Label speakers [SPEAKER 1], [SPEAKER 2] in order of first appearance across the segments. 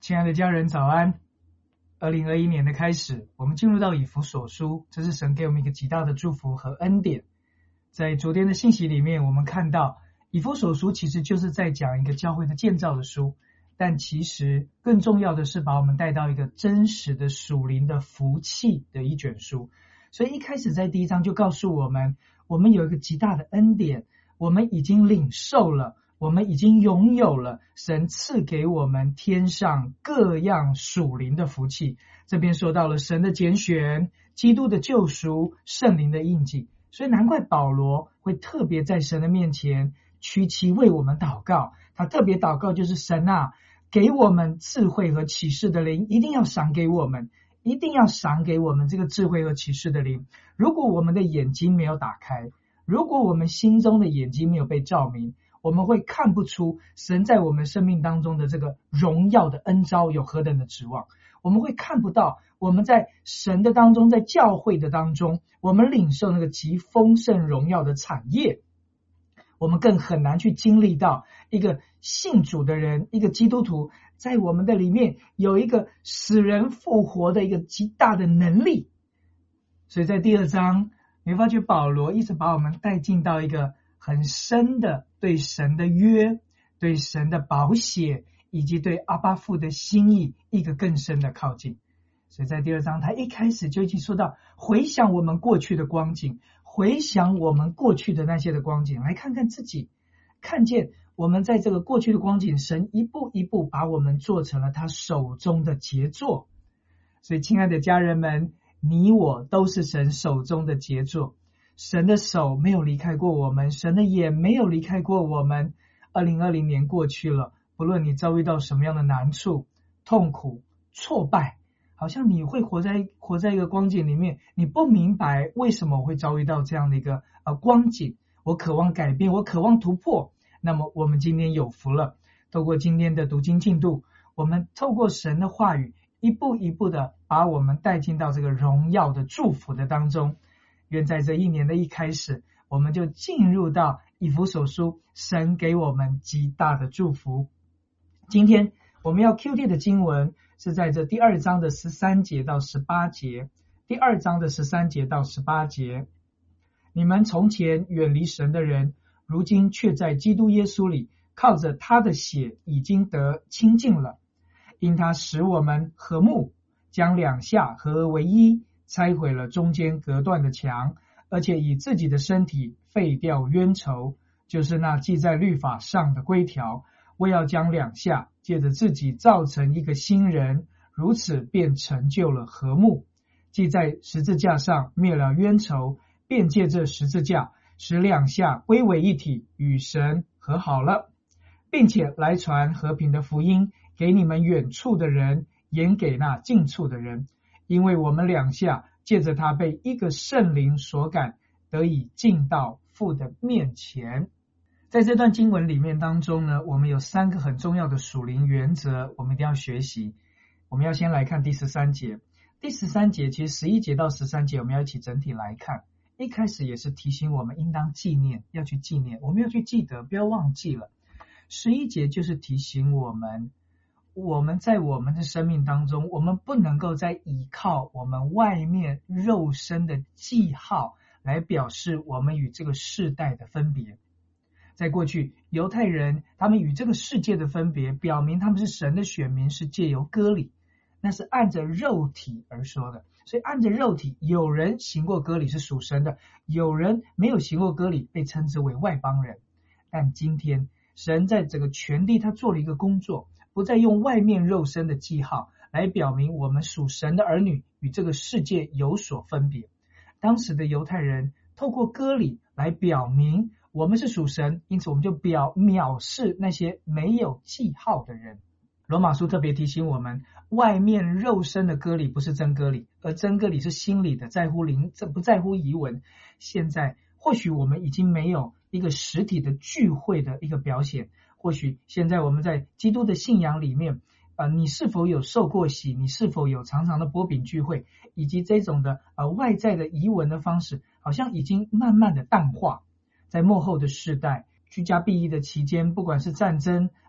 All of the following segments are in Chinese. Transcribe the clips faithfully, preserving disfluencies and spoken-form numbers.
[SPEAKER 1] 亲爱的家人早安。二零二一年的开始，我们进入到以弗所书，这是神给我们一个极大的祝福和恩典。在昨天的信息里面，我们看到以弗所书其实就是在讲一个教会的建造的书，但其实更重要的是把我们带到一个真实的属灵的福气的一卷书。所以一开始在第一章就告诉我们，我们有一个极大的恩典，我们已经领受了，我们已经拥有了神赐给我们天上各样属灵的福气。这边说到了神的拣选、基督的救赎、圣灵的印记，所以难怪保罗会特别在神的面前屈膝为我们祷告。他特别祷告就是神啊，给我们智慧和启示的灵，一定要赏给我们，一定要赏给我们这个智慧和启示的灵。如果我们的眼睛没有打开，如果我们心中的眼睛没有被照明，我们会看不出神在我们生命当中的这个荣耀的恩召有何等的指望。我们会看不到我们在神的当中，在教会的当中，我们领受那个极丰盛荣耀的产业。我们更很难去经历到一个信主的人，一个基督徒在我们的里面有一个使人复活的一个极大的能力。所以在第二章你会发觉保罗一直把我们带进到一个很深的对神的约，对神的宝血，以及对阿爸父的心意一个更深的靠近。所以在第二章他一开始就已经说到，回想我们过去的光景，回想我们过去的那些的光景，来看看自己，看见我们在这个过去的光景，神一步一步把我们做成了他手中的杰作。所以亲爱的家人们，你我都是神手中的杰作，神的手没有离开过我们，神的眼没有离开过我们。二零二零年过去了，不论你遭遇到什么样的难处、痛苦、挫败，好像你会活在活在一个光景里面，你不明白为什么我会遭遇到这样的一个呃光景，我渴望改变，我渴望突破。那么我们今天有福了，透过今天的读经进度，我们透过神的话语，一步一步的把我们带进到这个荣耀的祝福的当中。愿在这一年的一开始，我们就进入到以弗所书，神给我们极大的祝福。今天我们要 Q T 的经文是在这第二章的十三节到十八节，第二章的十三节到十八节。你们从前远离神的人，如今却在基督耶稣里，靠着他的血已经得清净了。因他使我们和睦，将两下合而为一，拆毁了中间隔断的墙，而且以自己的身体废掉冤仇，就是那记在律法上的规条，为要将两下借着自己造成一个新人，如此便成就了和睦。既在十字架上灭了冤仇，便借这十字架使两下归为一体，与神和好了，并且来传和平的福音给你们远处的人，也给那近处的人。因为我们两下借着他被一个圣灵所感，得以进到父的面前。在这段经文里面当中呢，我们有三个很重要的属灵原则，我们一定要学习。我们要先来看第十三节。第十三节其实十一节到十三节我们要一起整体来看。一开始也是提醒我们应当纪念，要去纪念，我们要去记得，不要忘记了。十一节就是提醒我们，我们在我们的生命当中，我们不能够再依靠我们外面肉身的记号来表示我们与这个世代的分别。在过去犹太人他们与这个世界的分别，表明他们是神的选民，是借由割礼，那是按着肉体而说的。所以按着肉体，有人行过割礼是属神的，有人没有行过割礼被称之为外邦人。但今天神在这个全地他做了一个工作，不再用外面肉身的记号来表明我们属神的儿女与这个世界有所分别。当时的犹太人透过割礼来表明我们是属神，因此我们就表藐视那些没有记号的人。罗马书特别提醒我们，外面肉身的割礼不是真割礼，而真割礼是心里的，在乎灵，这不在乎仪文。现在或许我们已经没有一个实体的聚会的一个表现，或许现在我们在基督的信仰里面，呃，你是否有受过洗，你是否有常常的擘饼聚会，以及这种的呃外在的仪文的方式，好像已经慢慢的淡化。在末后的世代，居家避疫的期间，不管是战争，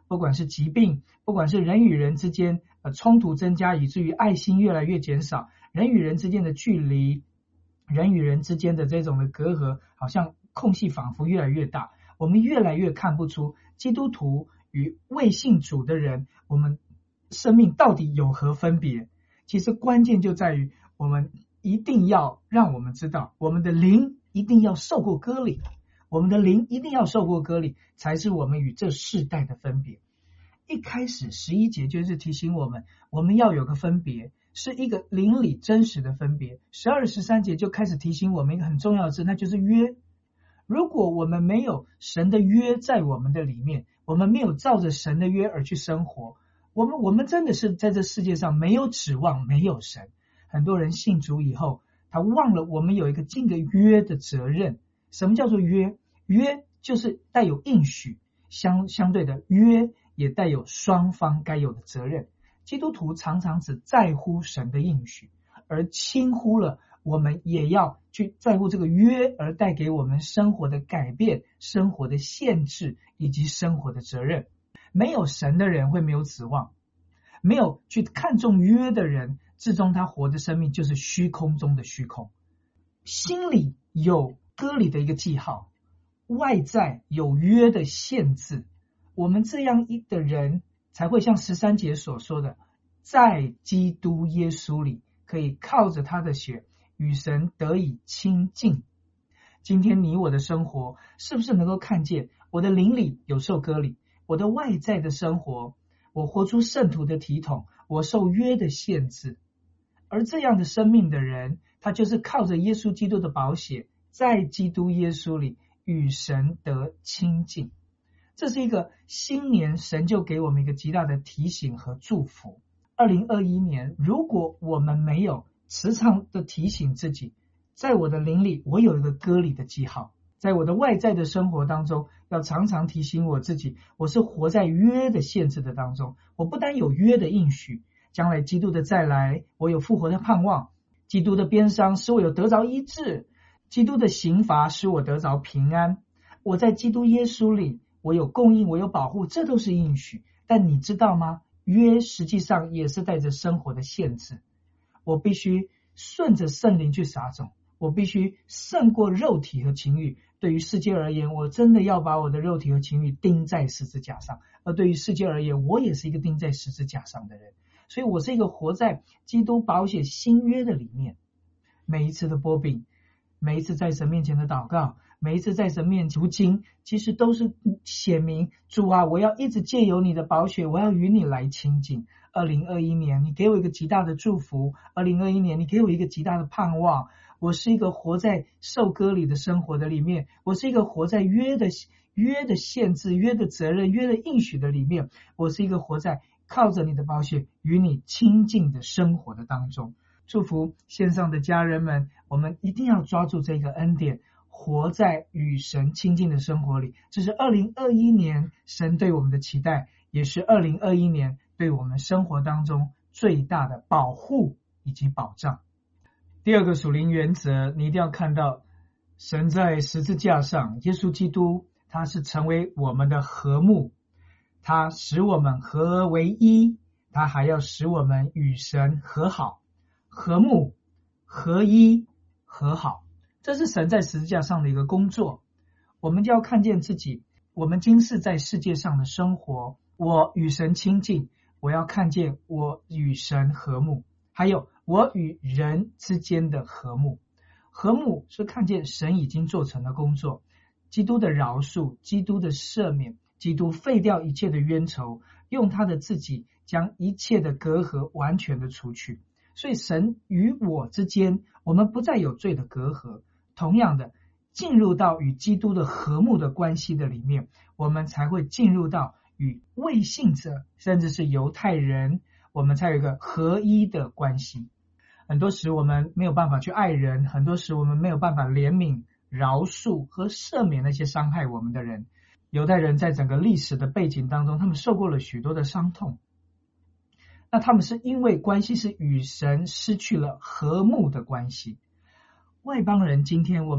[SPEAKER 1] 不管是疾病，不管是人与人之间呃冲突增加，以至于爱心越来越减少，人与人之间的距离，人与人之间的这种的隔阂，好像空隙仿佛越来越大，我们越来越看不出基督徒与未信主的人，我们生命到底有何分别。其实关键就在于我们一定要让我们知道，我们的灵一定要受过割礼，我们的灵一定要受过割礼，才是我们与这世代的分别。一开始十一节就是提醒我们，我们要有个分别，是一个灵里真实的分别。十二十三节就开始提醒我们一个很重要的事，那就是约。如果我们没有神的约在我们的里面，我们没有照着神的约而去生活，我们我们真的是在这世界上没有指望，没有神。很多人信主以后，他忘了我们有一个进个约的责任。什么叫做约？约就是带有应许，相相对的约也带有双方该有的责任。基督徒常常只在乎神的应许，而轻忽了我们也要去在乎这个约而带给我们生活的改变、生活的限制以及生活的责任。没有神的人会没有指望，没有去看重约的人，至终他活的生命就是虚空中的虚空。心里有割礼的一个记号，外在有约的限制，我们这样一的人才会像十三节所说的，在基督耶稣里可以靠着他的血与神得以亲近。今天你我的生活是不是能够看见我的灵里有受割礼，我的外在的生活我活出圣徒的体统，我受约的限制。而这样的生命的人，他就是靠着耶稣基督的宝血，在基督耶稣里与神得亲近。这是一个新年神就给我们一个极大的提醒和祝福。二零二一年，如果我们没有时常的提醒自己，在我的灵里我有一个割礼的记号，在我的外在的生活当中要常常提醒我自己，我是活在约的限制的当中。我不单有约的应许，将来基督的再来，我有复活的盼望，基督的鞭伤使我有得着医治，基督的刑罚使我得着平安，我在基督耶稣里我有供应，我有保护，这都是应许。但你知道吗？约实际上也是带着生活的限制。我必须顺着圣灵去撒种，我必须胜过肉体和情欲。对于世界而言，我真的要把我的肉体和情欲钉在十字架上，而对于世界而言，我也是一个钉在十字架上的人。所以我是一个活在基督宝血新约的里面。每一次的擘饼，每一次在神面前的祷告，每一次在神面前读经，其实都是显明主啊，我要一直借由你的宝血，我要与你来亲近。二零二一年你给我一个极大的祝福，二零二一年你给我一个极大的盼望。我是一个活在受割礼的生活的里面，我是一个活在约的约的限制、约的责任、约的应许的里面，我是一个活在靠着你的宝血与你亲近的生活的当中。祝福线上的家人们，我们一定要抓住这个恩典，活在与神亲近的生活里。这是二零二一年神对我们的期待，也是二零二一年对我们生活当中最大的保护以及保障。第二个属灵原则，你一定要看到神在十字架上，耶稣基督他是成为我们的和睦，他使我们合而为一，他还要使我们与神和好。和睦、合一、和好，这是神在十字架上的一个工作。我们就要看见自己，我们今世在世界上的生活，我与神亲近，我要看见我与神和睦，还有我与人之间的和睦。和睦是看见神已经做成了工作，基督的饶恕，基督的赦免，基督废掉一切的冤仇，用他的自己将一切的隔阂完全的除去。所以神与我之间，我们不再有罪的隔阂。同样的，进入到与基督的和睦的关系的里面，我们才会进入到与未信者甚至是犹太人，我们才有一个合一的关系。很多时我们没有办法去爱人，很多时我们没有办法怜悯、饶恕和赦免那些伤害我们的人。犹太人在整个历史的背景当中，他们受过了许多的伤痛，那他们是因为关系是与神失去了和睦的关系。外邦人今天我们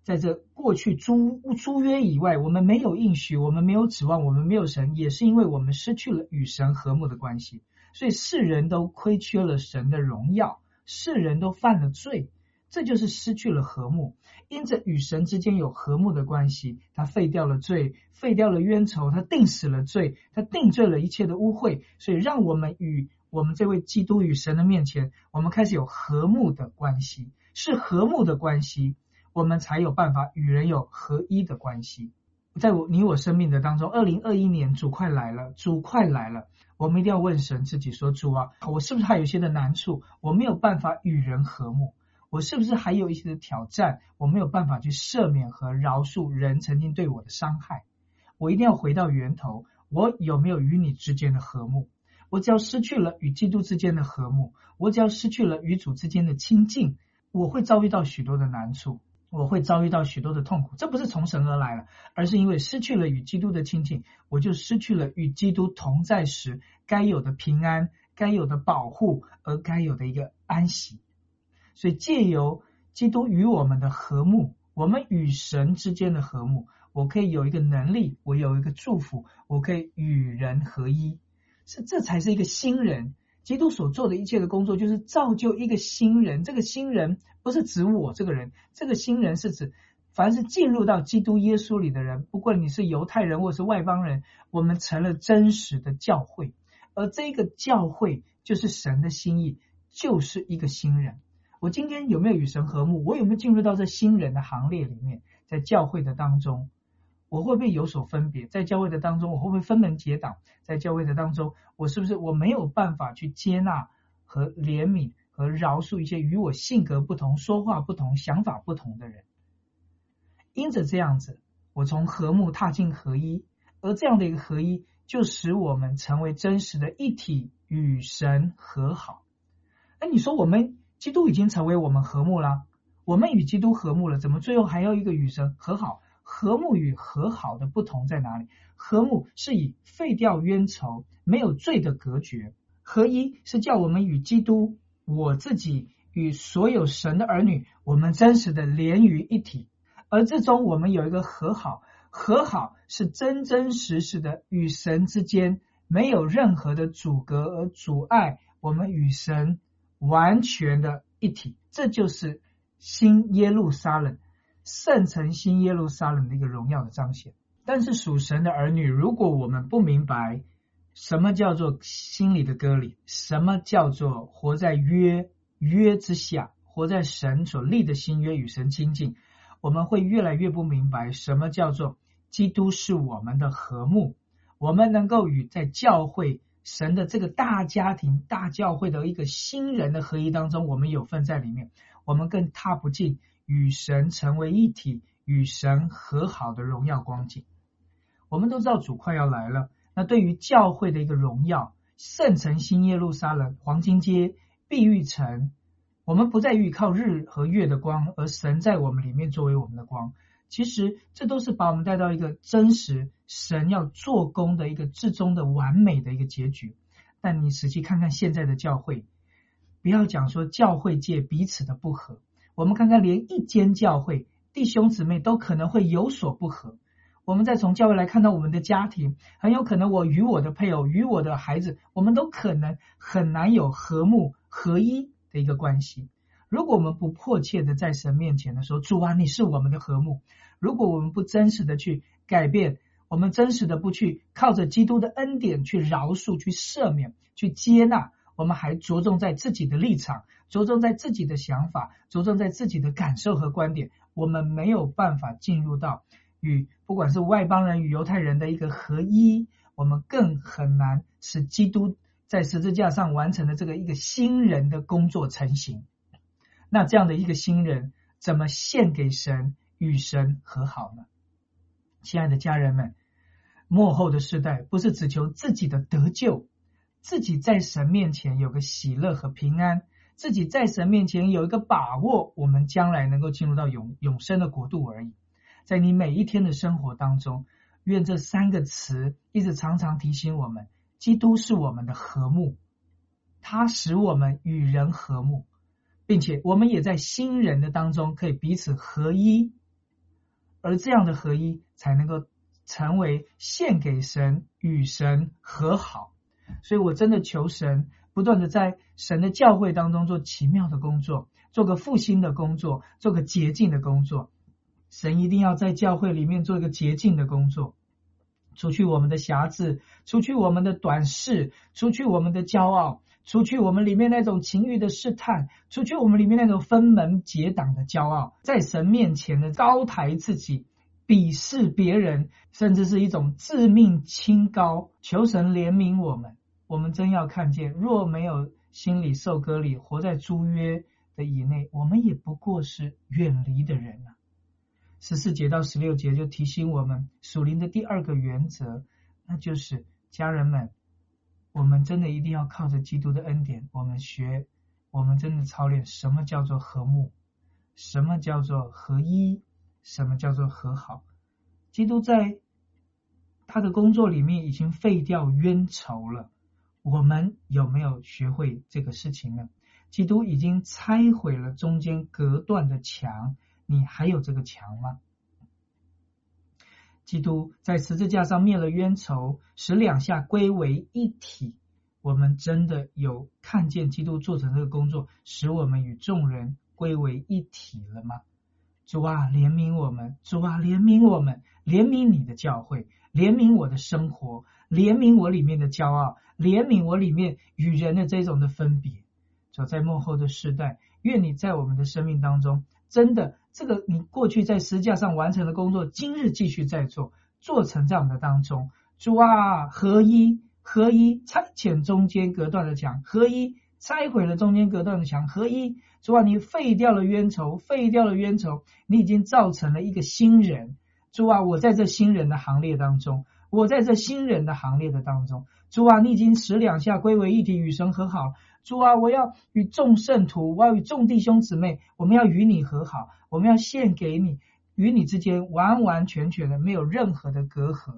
[SPEAKER 1] 在这过去诸诸约以外，我们没有应许，我们没有指望，我们没有神，也是因为我们失去了与神和睦的关系。所以世人都亏缺了神的荣耀，世人都犯了罪，这就是失去了和睦。因着与神之间有和睦的关系，他废掉了罪，废掉了冤仇，他定死了罪，他定罪了一切的污秽，所以让我们与我们这位基督与神的面前，我们开始有和睦的关系，是和睦的关系，我们才有办法与人有合一的关系。在我你我生命的当中，二零二一年主快来了，主快来了，我们一定要问神自己说，主啊，我是不是还有一些的难处，我没有办法与人和睦，我是不是还有一些的挑战，我没有办法去赦免和饶恕人曾经对我的伤害。我一定要回到源头，我有没有与你之间的和睦？我只要失去了与基督之间的和睦，我只要失去了与主之间的亲近，我会遭遇到许多的难处，我会遭遇到许多的痛苦。这不是从神而来了，而是因为失去了与基督的亲近，我就失去了与基督同在时该有的平安，该有的保护，而该有的一个安息。所以借由基督与我们的和睦，我们与神之间的和睦，我可以有一个能力，我有一个祝福，我可以与人合一，是这才是一个新人。基督所做的一切的工作就是造就一个新人，这个新人不是指我这个人，这个新人是指凡是进入到基督耶稣里的人，不管你是犹太人或是外邦人，我们成了真实的教会，而这个教会就是神的心意，就是一个新人。我今天有没有与神和睦？我有没有进入到这新人的行列里面？在教会的当中，我会不会有所分别？在教会的当中，我会不会分门结党？在教会的当中，我是不是我没有办法去接纳和怜悯和饶恕一些与我性格不同、说话不同、想法不同的人？因着这样子，我从和睦踏进合一，而这样的一个合一，就使我们成为真实的一体，与神和好。哎，你说我们基督已经成为我们和睦了，我们与基督和睦了，怎么最后还要一个与神和好？和睦与和好的不同在哪里？和睦是以废掉冤仇，没有罪的隔绝；合一是叫我们与基督、我自己与所有神的儿女，我们真实的连于一体。而这中我们有一个和好，和好是真真实实的与神之间没有任何的阻隔而阻碍我们与神完全的一体。这就是新耶路撒冷，圣城新耶路撒冷的一个荣耀的彰显。但是属神的儿女，如果我们不明白什么叫做心里的割礼，什么叫做活在约约之下，活在神所立的新约与神亲近，我们会越来越不明白什么叫做基督是我们的和睦，我们能够与在教会神的这个大家庭大教会的一个新人的合一当中，我们有份在里面，我们更踏不进与神成为一体，与神和好的荣耀光景。我们都知道主快要来了，那对于教会的一个荣耀，圣城新耶路撒冷、黄金街、碧玉城，我们不再依靠日和月的光，而神在我们里面作为我们的光。其实这都是把我们带到一个真实神要做工的一个至终的完美的一个结局。但你实际看看现在的教会，不要讲说教会界彼此的不和，我们看看连一间教会弟兄姊妹都可能会有所不和。我们再从教会来看到我们的家庭，很有可能我与我的配偶与我的孩子，我们都可能很难有和睦合一的一个关系。如果我们不迫切的在神面前的时候，主啊，你是我们的和睦，如果我们不真实的去改变，我们真实的不去靠着基督的恩典去饶恕、去赦免、去接纳，我们还着重在自己的立场，着重在自己的想法，着重在自己的感受和观点，我们没有办法进入到与不管是外邦人与犹太人的一个合一，我们更很难使基督在十字架上完成的这个一个新人的工作成型。那这样的一个新人怎么献给神，与神和好呢？亲爱的家人们，末后的世代不是只求自己的得救，自己在神面前有个喜乐和平安，自己在神面前有一个把握，我们将来能够进入到永永生的国度而已。在你每一天的生活当中，愿这三个词一直常常提醒我们，基督是我们的和睦，他使我们与人和睦，并且我们也在新人的当中可以彼此合一， 而这样的合一才能够成为献给神，与神和好。所以我真的求神不断的在神的教会当中做奇妙的工作，做个复兴的工作，做个洁净的工作。神一定要在教会里面做一个洁净的工作，除去我们的瑕疵，除去我们的短视，除去我们的骄傲，除去我们里面那种情欲的试探，除去我们里面那种分门结党的骄傲，在神面前的高抬自己，鄙视别人，甚至是一种自命清高。求神怜悯我们，我们真要看见，若没有心里受割礼，活在诸约的以内，我们也不过是远离的人啊。十四节到十六节就提醒我们属灵的第二个原则，那就是家人们，我们真的一定要靠着基督的恩典，我们学，我们真的操练什么叫做和睦，什么叫做合一，什么叫做和好。基督在他的工作里面已经废掉冤仇了，我们有没有学会这个事情呢？基督已经拆毁了中间隔断的墙，你还有这个墙吗？基督在十字架上灭了冤仇，使两下归为一体。我们真的有看见基督做成这个工作，使我们与众人归为一体了吗？主啊，怜悯我们，主啊，怜悯我们，怜悯你的教会，怜悯我的生活，怜悯我里面的骄傲，怜悯我里面与人的这种的分别。走在末后的世代，愿你在我们的生命当中，真的这个你过去在十字架上完成的工作，今日继续在做，做成在我们的当中。主啊，合一，合一，拆遣中间隔断的墙，合一，拆毁了中间隔断的墙，合一。主啊，你废掉了冤仇，废掉了冤仇，你已经造成了一个新人。主啊，我在这新人的行列当中，我在这新人的行列的当中。主啊，你已经使两下归为一体，与神和好。主啊，我要与众圣徒，我要与众弟兄姊妹，我们要与你和好，我们要献给你，与你之间完完全全的没有任何的隔阂。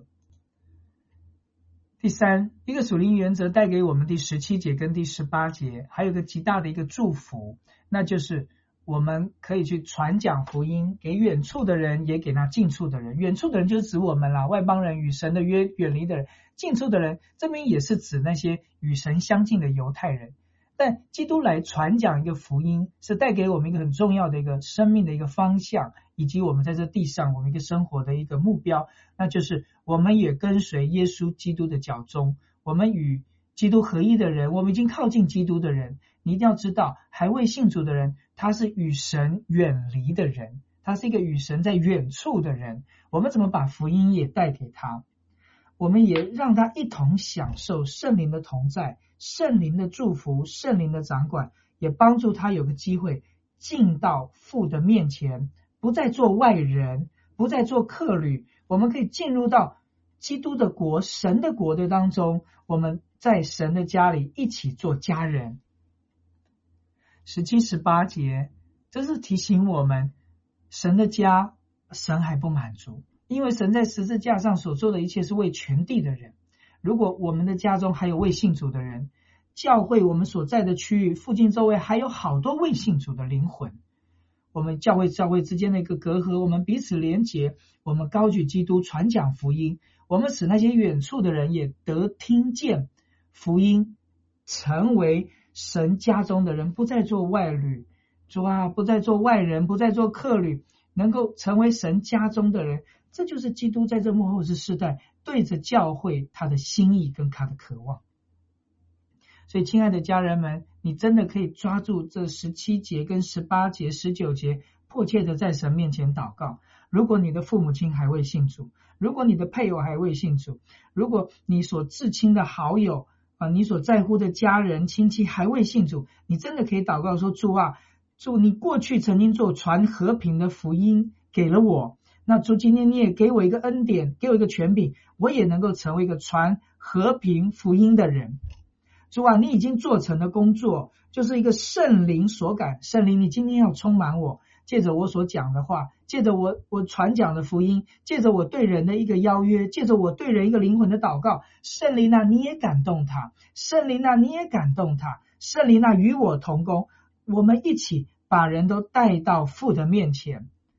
[SPEAKER 1] 第三，一个属灵原则带给我们第十七节跟第十八节，还有一个极大的一个祝福，那就是我们可以去传讲福音，给远处的人，也给那近处的人。远处的人就是指我们啦，外邦人与神的约远离的人；近处的人，这边也是指那些与神相近的犹太人。但基督来传讲一个福音，是带给我们一个很重要的一个生命的一个方向，以及我们在这地上我们一个生活的一个目标，那就是我们也跟随耶稣基督的脚踪，我们与基督合一的人，我们已经靠近基督的人，你一定要知道，还未信主的人，他是与神远离的人，他是一个与神在远处的人。我们怎么把福音也带给他？我们也让他一同享受圣灵的同在，圣灵的祝福，圣灵的掌管，也帮助他有个机会进到父的面前，不再做外人，不再做客旅，我们可以进入到基督的国，神的国的当中，我们在神的家里一起做家人。十七、十八节，这是提醒我们，神的家，神还不满足，因为神在十字架上所做的一切是为全地的人。如果我们的家中还有未信主的人，教会我们所在的区域附近周围还有好多未信主的灵魂，我们教会教会之间的一个隔阂，我们彼此连结，我们高举基督，传讲福音，我们使那些远处的人也得听见福音，成为神家中的人，不再做外旅，主啊，不再做外人，不再做客旅，能够成为神家中的人。这就是基督在这末后之世代对着教会他的心意跟他的渴望。所以亲爱的家人们，你真的可以抓住这十七节跟十八节、十九节，迫切的在神面前祷告。如果你的父母亲还未信主，如果你的配偶还未信主，如果你所至亲的好友啊，你所在乎的家人亲戚还未信主，你真的可以祷告说，主啊，主，你过去曾经做传和平的福音给了我，那主，今天你也给我一个恩典，给我一个权柄，我也能够成为一个传和平福音的人。主啊，你已经做成的工作就是一个圣灵所感，圣灵你今天要充满我，借着我所讲的话，借着我我传讲的福音，借着我对人的一个邀约，借着我对人一个灵魂的祷告，圣灵啊，你也感动他，圣灵啊，你也感动他，圣灵啊，与我同工，我们一起把人都带到父的面前。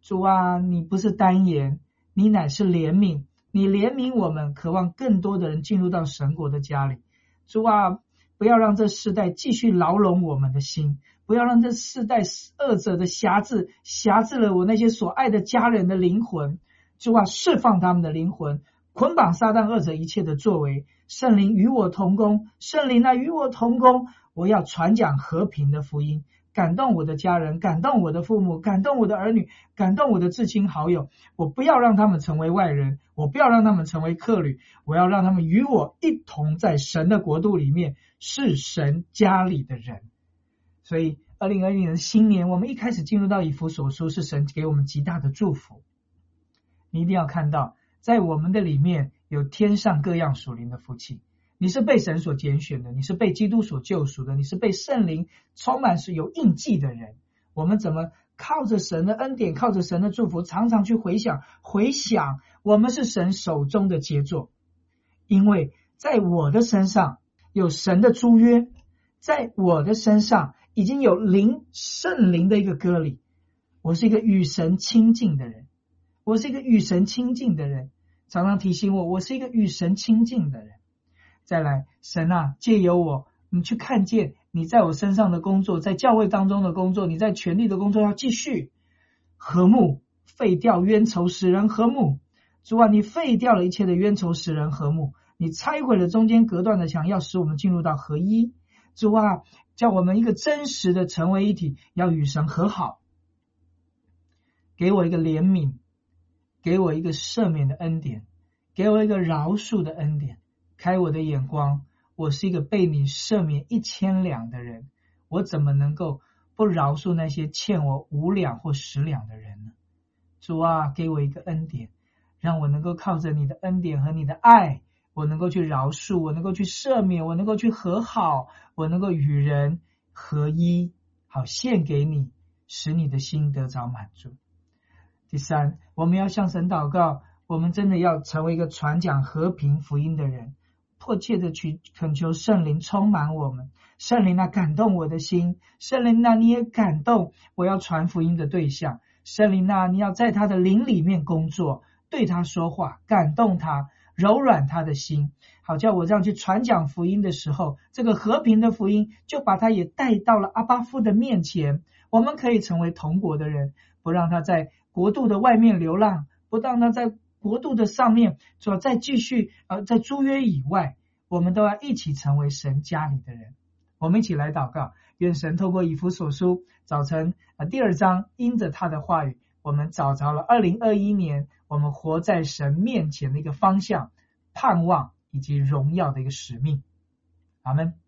[SPEAKER 1] 主啊，你不是单言，你乃是怜悯，你怜悯我们，渴望更多的人进入到神国的家里。主啊，不要让这世代继续牢笼我们的心，不要让这世代恶者的辖制辖制了我那些所爱的家人的灵魂。主啊，释放他们的灵魂，捆绑撒旦恶者一切的作为。圣灵与我同工，圣灵啊与我同工，我要传讲和平的福音，感动我的家人，感动我的父母，感动我的儿女，感动我的至亲好友。我不要让他们成为外人，我不要让他们成为客旅，我要让他们与我一同在神的国度里面是神家里的人。所以二零二零年新年，我们一开始进入到以弗所书，是神给我们极大的祝福。你一定要看到，在我们的里面有天上各样属灵的福气。你是被神所拣选的，你是被基督所救赎的，你是被圣灵充满是有印记的人。我们怎么靠着神的恩典，靠着神的祝福，常常去回想回想我们是神手中的杰作。因为在我的身上有神的租约，在我的身上已经有灵圣灵的一个割礼。我是一个与神亲近的人，我是一个与神亲近的人，常常提醒我，我是一个与神亲近的人。再来，神啊，借由我，你去看见你在我身上的工作，在教会当中的工作，你在权力的工作要继续和睦，废掉冤仇，使人和睦。主啊，你废掉了一切的冤仇，使人和睦，你拆毁了中间隔断的墙，要使我们进入到合一。主啊，叫我们一个真实的成为一体，要与神和好。给我一个怜悯，给我一个赦免的恩典，给我一个饶恕的恩典。开我的眼光，我是一个被你赦免一千两的人，我怎么能够不饶恕那些欠我五两或十两的人呢？主啊，给我一个恩典，让我能够靠着你的恩典和你的爱，我能够去饶恕，我能够去赦免，我能够去和好，我能够与人合一，好献给你，使你的心得着满足。第三，我们要向神祷告，我们真的要成为一个传讲和平福音的人，迫切的去恳求圣灵充满我们。圣灵啊，感动我的心，圣灵啊，你也感动我要传福音的对象。圣灵啊，你要在他的灵里面工作，对他说话，感动他，柔软他的心，好叫我这样去传讲福音的时候，这个和平的福音就把他也带到了阿爸父的面前。我们可以成为同国的人，不让他在国度的外面流浪，不让他在国度的上面，主要再继续呃，在租约以外，我们都要一起成为神家里的人。我们一起来祷告，愿神透过以弗所书早晨呃第二章，因着他的话语，我们找着了二零二一年我们活在神面前的一个方向、盼望以及荣耀的一个使命。阿们。